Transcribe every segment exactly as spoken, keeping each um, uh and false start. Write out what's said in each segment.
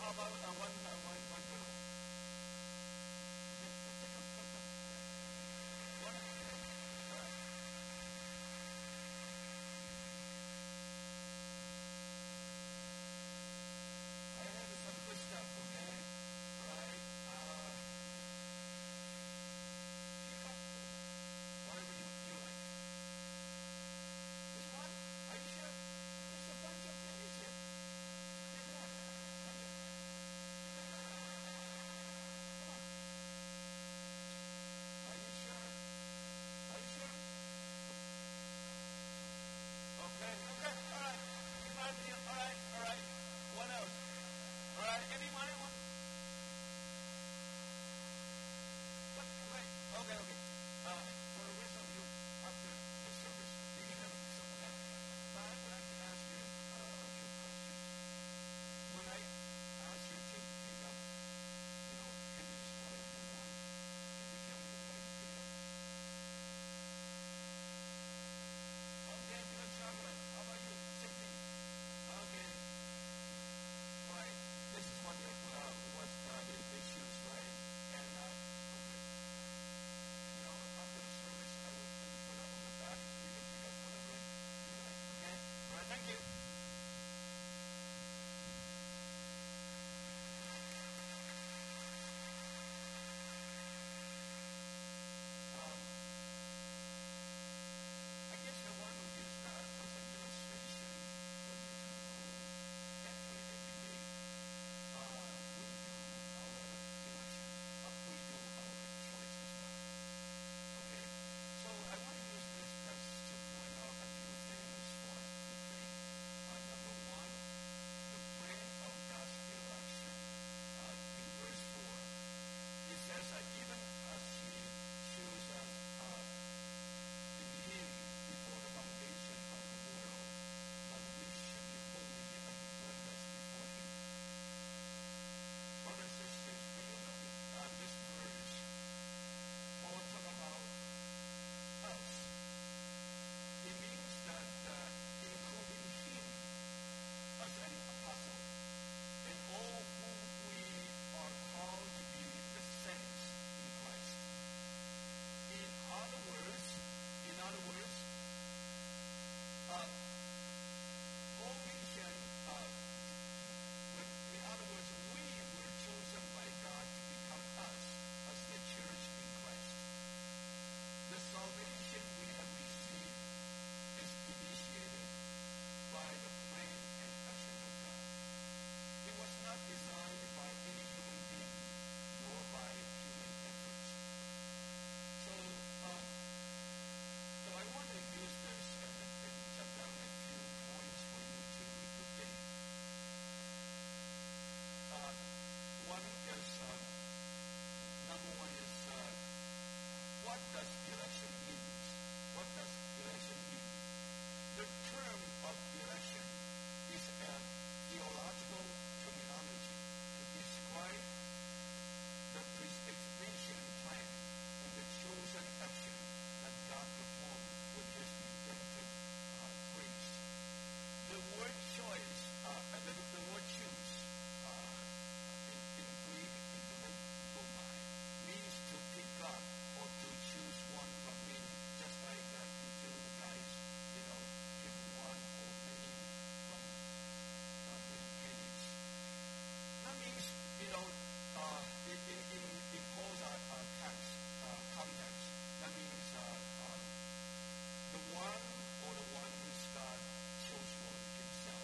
how about uh, one, uh, one, one girl? One? All right. I have some good stuff, okay? All right. Uh, pick up whatever you, you like. This one? Are you sure? There's a bunch of pennies here. Pick it up. Come here. Come on. Are you sure? Are you sure? Okay, okay, all right. You found me. All right, all right. What else? All right, anybody want? What? Wait. Okay, okay. Uh, for the rest of you, after the service, you can have some of that. But I would like to ask you uh, a few questions. When I ask you to pick up, you know, pennies, whatever you want, can you tell me why you pick up? Okay, good chocolate. How about you? Same thing. Okay. Right. This is what your uh, what uh, they, they choose, right? And uh, okay. You know, after the service, I will put it put up on the back. You can pick up whatever you like. Okay. All right. Thank you. Um, I guess the one who is uh, as an illustration for you to know every every day. Uh, we do our election. Uh, we do our choices. Okay. So I want to use this text to point out a few things for us to think. Uh, number one, the plan of God's election. Uh, in verse four, it says that even as He chose us uh, in Him before the foundation of the world, that we should be holy and blameless before Him. Brothers and sisters, do you know uh, this verse all talk about us? It means that uh, including Him as an apostle and all who we are called to be the saints in Christ. In other words, in other words, uh, all mention, uh, when, in other words, we were chosen by God to become us as the church in Christ. The salvation we have received is initiated by the plan and action of God. It was not designed by any human being nor by human efforts. So, um, so I want to use this and, and jot down a few points for you to, to think. Uh, one is, uh, number one is, uh, what does election mean? What does election mean? The term of election is a theological terminology to describe the predestination plan and the chosen action that God performed with His redemptive uh, grace. The word choice, uh, and the, the word choose, uh, in, in Greek, in the logomai, means to pick up or to choose one from many, just like uh, you do guys, you know, pick one or many from uh, many candidates. That means, you know, uh, in, in, in, in Paul's uh, uh, text, uh, context, that means uh, uh, the one or the one whose God chose for Himself.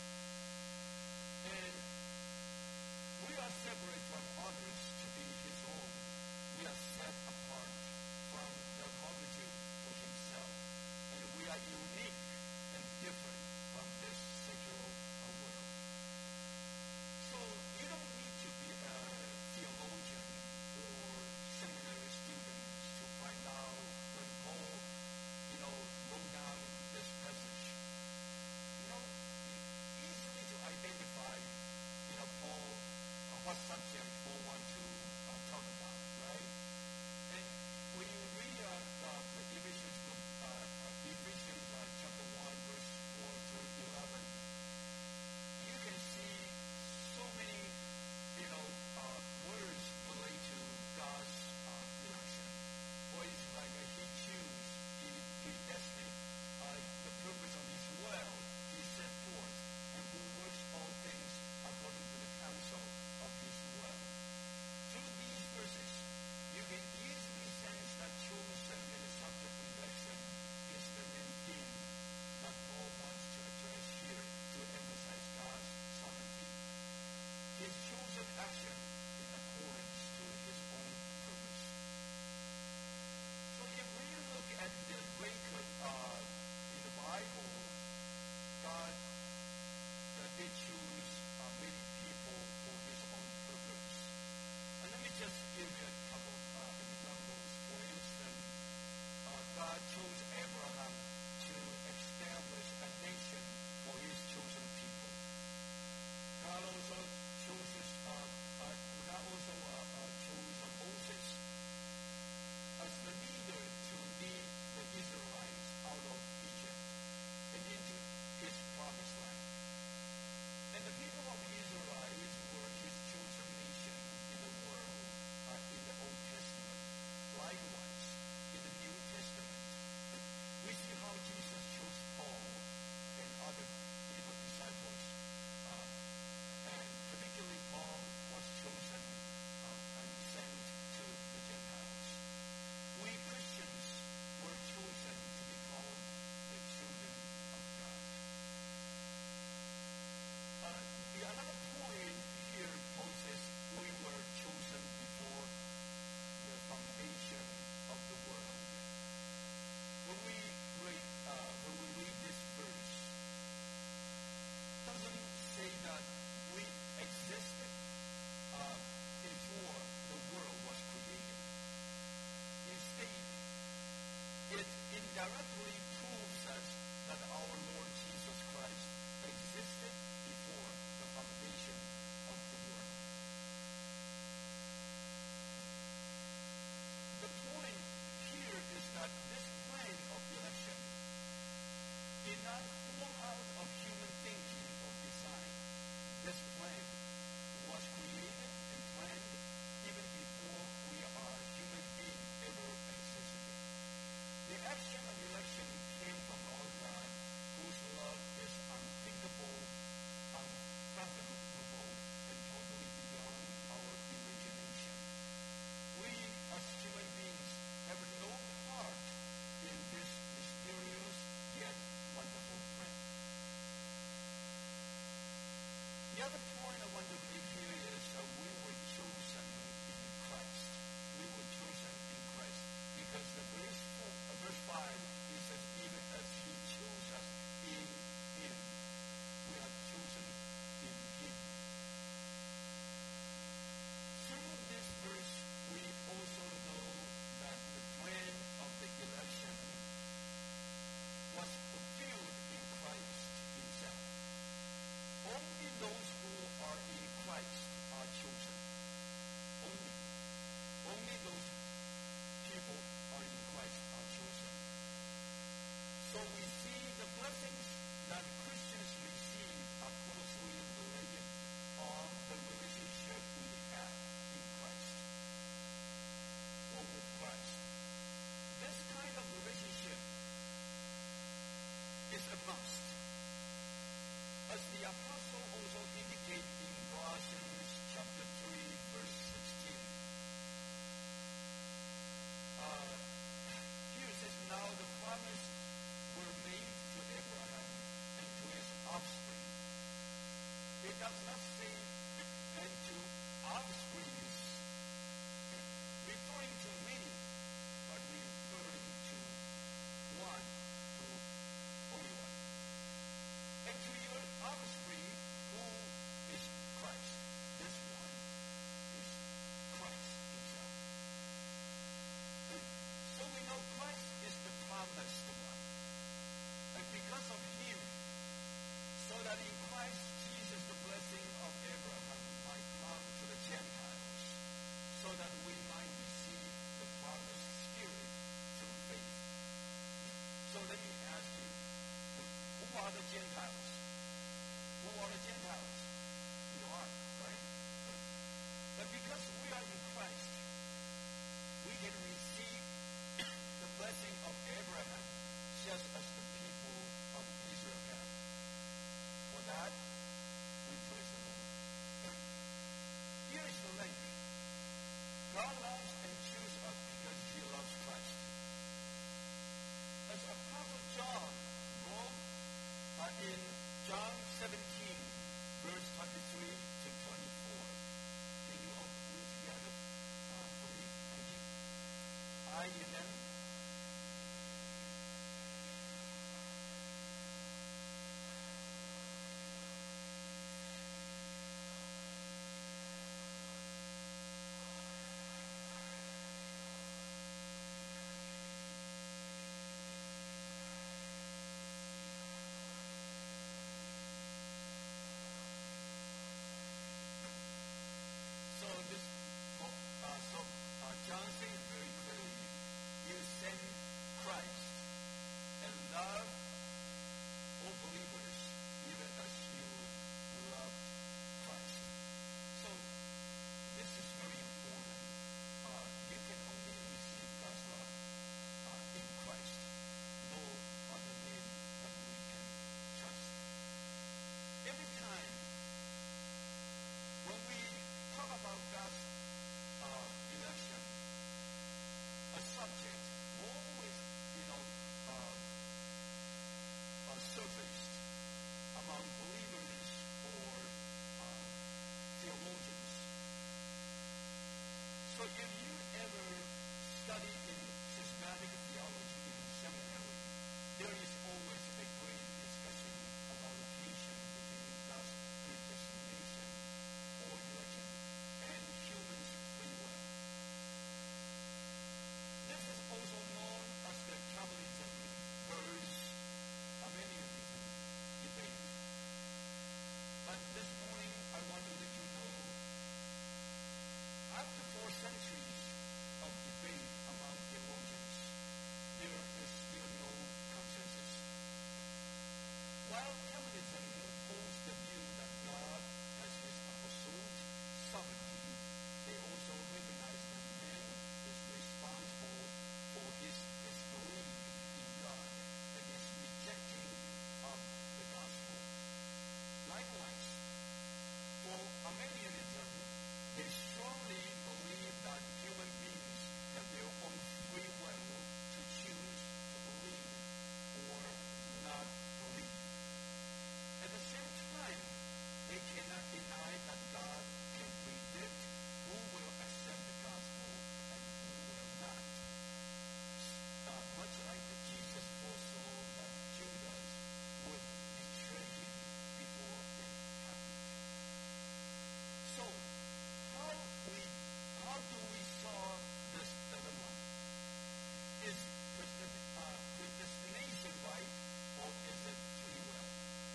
And we are separate from others to be His own. We are set apart from the multitude for Himself. And we are unique and different from this secular uh, world. So you don't need to be a theologian or seminary student to find out when Paul, you know, wrote down this passage. You know, easily to identify, you know, Paul, uh, what subject Paul wants to uh, talk about, right? And when you read uh, the, the Ephesians book, uh, uh, Ephesians uh, chapter one, verse four through eleven, you can see so many offspring is referring to many, but referring to one, who only one. And to your offspring, who is Christ. This one is Christ himself. So we know Christ is the promised one. And because of him, so that in Christ Jesus the blessing of Abraham might come to the Gentiles, so that we might receive the promised Spirit through faith. So let me ask you, who are the Gentiles? Who are the Gentiles? You are, right? But because we are in Christ, we can receive the blessing of Abraham just as the people of Israel have. For that, we praise the Lord. Here is the link. God loves and chooses us because he loves Christ. As Apostle John wrote uh, in John seventeen, verse twenty-three to twenty-four. Can you all read together uh, for me? Thank you. I and them. So this, uh, so uh, John says very clearly, you send Christ and love all believers, even as you loved Christ. So this is very important. Uh, you can only receive God's love uh, in Christ. No other name that we can trust. Every time when we talk about God's uh, election, a subject always, you know, uh, uh, surfaced among believers or uh, theologians. So if you ever study in systematic theology in seminary, there is always a great discussion about location between God's predestination or election and human's free will. This is also known as the Calvinism versus Arminianism debate. But this morning I want to let you know, after four centuries of debate among theologians, there is still no consensus. While Calvinism holds the view that God has his absolute sovereignty, they also recognize that man is responsible for his disbelief in God and his rejecting of the gospel. Likewise, for Arminianism, they strongly believe that human beings have their own free will to choose to believe or not believe. At the same time, they cannot deny that God can predict who will accept the gospel and who will not. Uh, much like Jesus foresaw that Judas would betray him before it happened. So, how we how do we solve this dilemma? Is predest- uh, predestination right, or is it free will?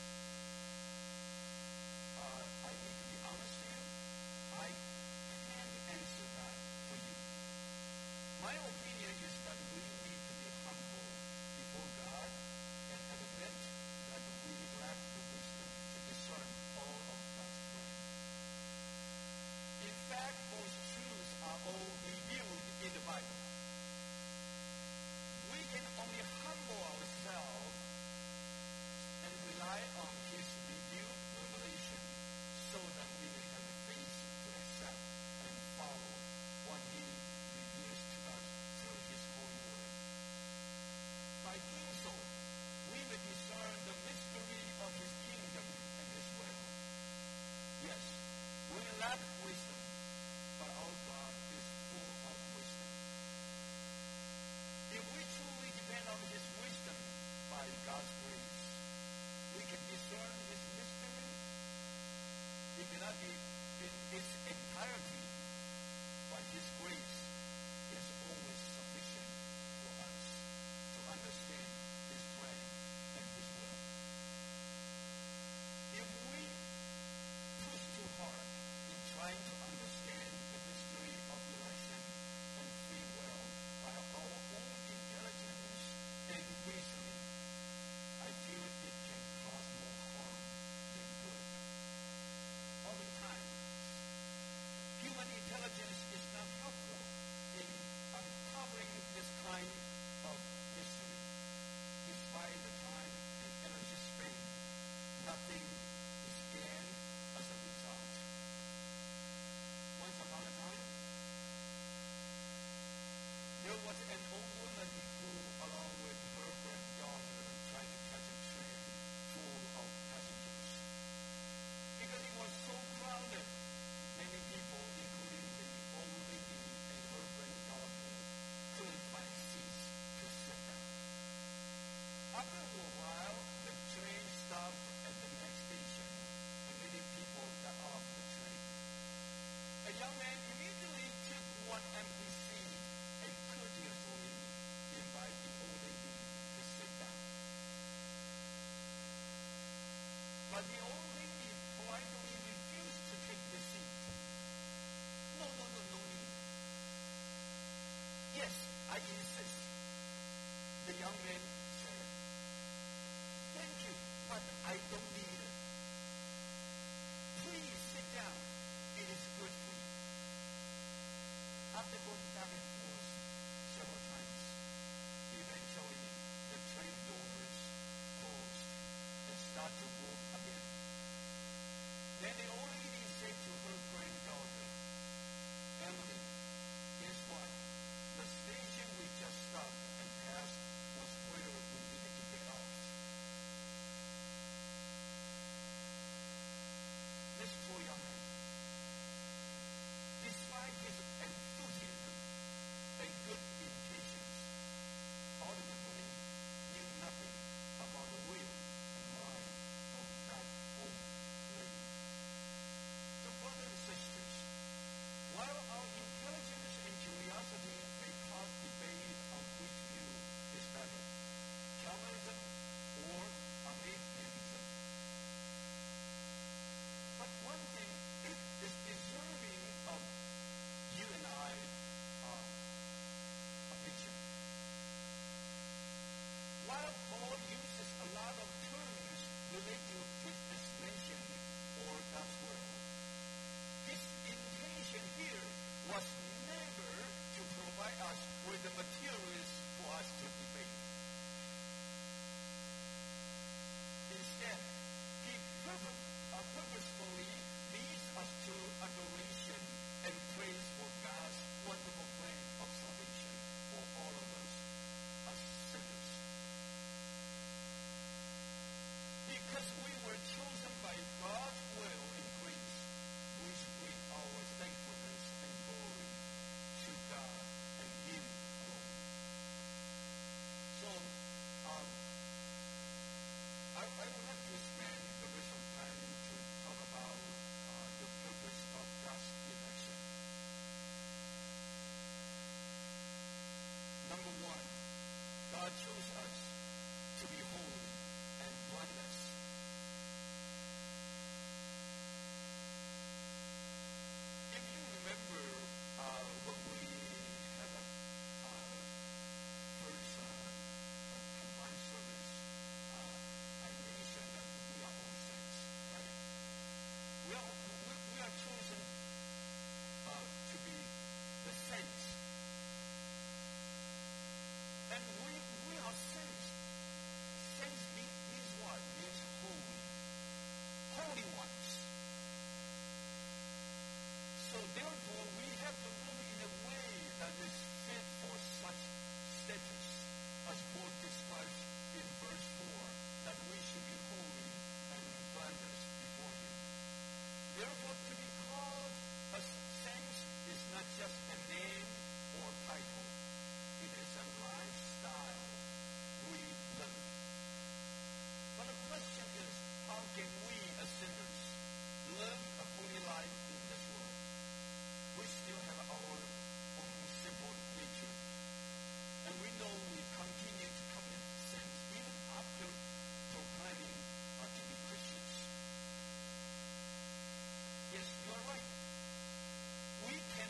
Uh, I need to be honest with you. I can't answer that for you. My opinion is that we need to be humble before God and admit that we lack the wisdom to discern all of God's plan. In fact, those truths are all revealed in the Bible. We can only humble ourselves and rely on his revealed revelation so that we may have the faith to accept and follow what he reveals to us through his holy word. By doing so, we may discern the mystery of his kingdom and his will. Yes, we lack wisdom, not in, in its entirety, but His grace is always sufficient for us to understand His plan and His will. If we push too hard in trying to understand the mystery of election and free will by our own intelligence and reasoning, I feel it can cause more harm than good. Oftentimes, human intelligence is not helpful in uncovering this kind of mystery. Despite the time and energy spent, nothing is gained as a result. Once upon a time, there was an old woman who, along with her granddaughter, tried to catch a train full of passengers. Because it was so crowded, many people, including the old lady and her granddaughter, couldn't find seats to sit down. After a while, the train stopped at the next station, and many people got off the train. A young man immediately took one empty seat and courteously invited the old lady to sit down. But the old lady politely refused to take the seat. No, no, no, no need. Yes, I insist. The young man said, thank you, but I don't need it. Please sit down. It is good for you. After going back and forth several times, eventually the train doors closed and started to move again. Then the old lady said to her granddaughter, Emily, guess what? The station we just stopped and passed was where we needed to get off. This poor young man, despite his enthusiasm and good intentions, ultimately knew nothing about the will and mind of that old lady. So brothers and sisters, while our intelligence and curiosity may cause debate on which view is better, Calvinism or Arminianism, but one thing is deserving of you and I uh, attention. While Paul uses a lot of terms related to this nation or God's world, his intention here was never to provide us with the materials for us to debate. Instead, he purpose, uh, purposefully leads us to adoration and praise for God's wonderful plan of salvation for all of us as sinners. Because we were chosen by God's will and grace, we should bring our thankfulness and glory to God and Him alone.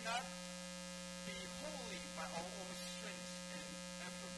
cannot be holy by our own strength and effort.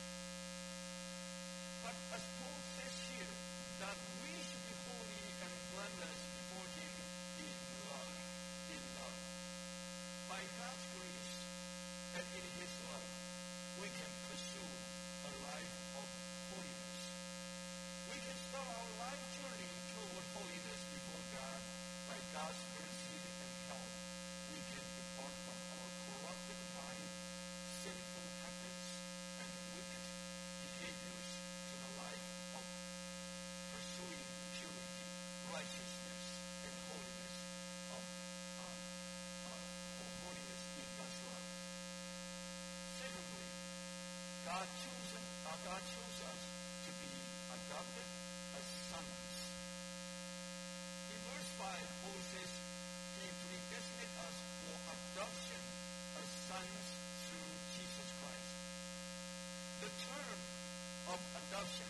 But as Paul says here, that we should be holy and blameless before Him in love. In love. By God's grace and in His love, we can pursue a life of holiness. We can start our life journey toward holiness before God by God's mercy and help. We can depart from our corrupted mind, sinful habits, and wicked behaviors to the life of pursuing purity, righteousness, and holiness of uh, uh, holiness in God's love. Secondly, God chosen, uh, God chose us to be adopted as sons. In verse five, Paul says, He predestined us for adoption as sons through Jesus Christ. The term of adoption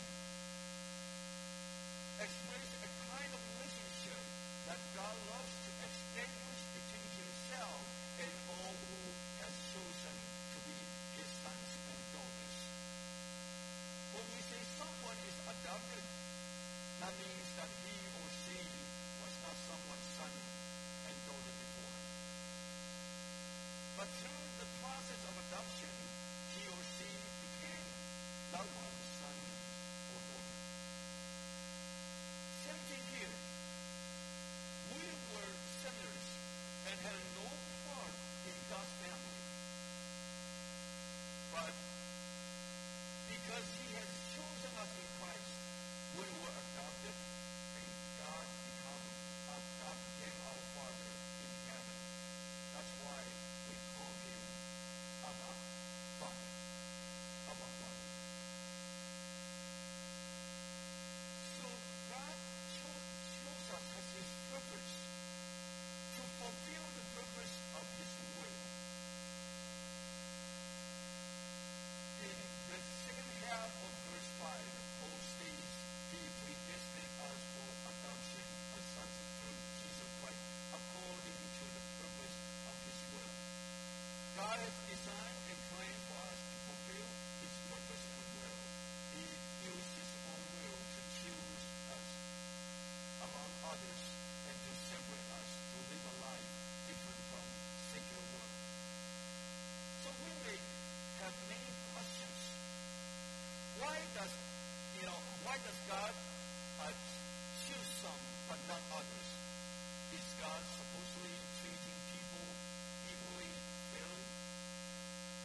expresses a kind of relationship that God loves to establish between Himself and all who has chosen to be His sons and daughters. When we say someone is adopted, that means that he or she was not someone's son and daughter before. But through the process of adoption, he or she became that one's son or daughter. Same thing here. We were sinners and had no part in God's family. But because He has chosen us in Christ, we were adopted, and God become uh, God became our Father in heaven. That's why we call Him Abba, Father. Abba, Father. So God chose, chose us as His purpose to fulfill the purpose of His will. In the second half of verse five, Paul states, He predestined us for adoption as sons through Jesus Christ, according to the purpose of His will. God has designed and planned for us to fulfill His purpose and will. He used His own will to choose us among others and to separate us to live a life different from secular world. So we may have many questions. Why does, you know, why does God uh, choose some but not others? Is God supposedly treating people equally fairly?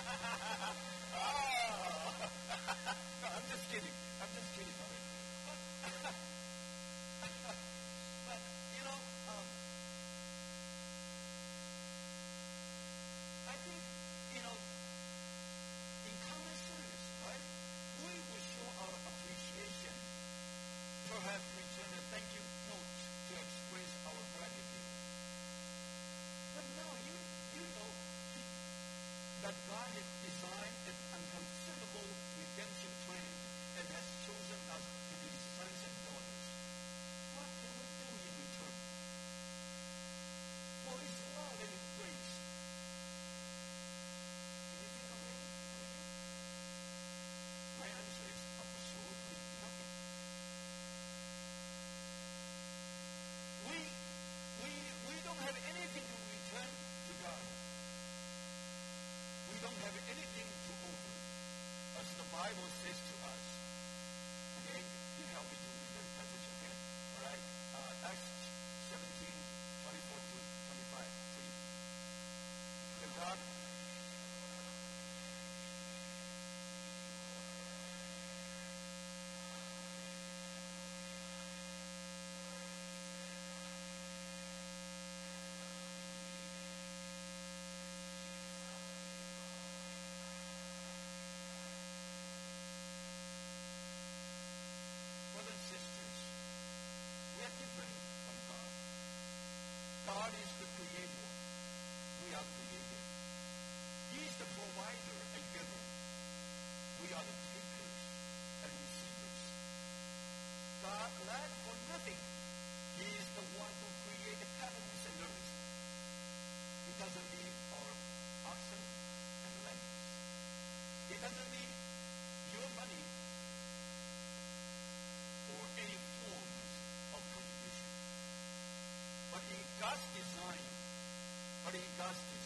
No, I'm just kidding. I'm just kidding. But, but you know, um, I think, you know, in common service, right, we will show our appreciation, perhaps return a thank you note to express our gratitude. But now you you know that God has designed an unconceivable redemption plan and has chosen us to be His sons and daughters. What can we do in return for His love and His grace? Can you think of anything? My answer is absolutely nothing. We we we don't have anything to return to God. We don't have anything to offer, as the Bible says to us. Okay, you help me to read the passage again. All right, uh, Acts seventeen, twenty-four to twenty-five. Please. The God. Brothers and sisters, we are different from God. God is the creator. We are created. He is the provider and giver. We are the takers and receivers. God lacked for nothing. He is the one who created heavens and earth. He doesn't need our oxen and lambs. He doesn't need your money or any forms of contribution. But in God's design, but in God's design,